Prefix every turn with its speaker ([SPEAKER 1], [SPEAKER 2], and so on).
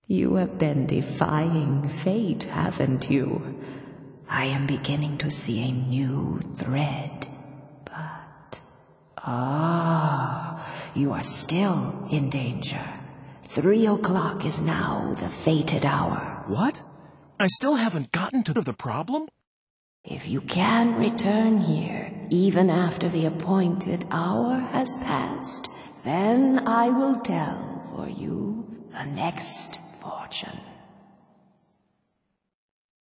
[SPEAKER 1] You have been defying fate, haven't you? I am beginning to see a new thread. But... you are still in danger. 3 o'clock is now the fated hour.
[SPEAKER 2] What? I still haven't gotten to the problem?
[SPEAKER 1] If you can return here, even after the appointed hour has passed, then I will tell for you the next fortune.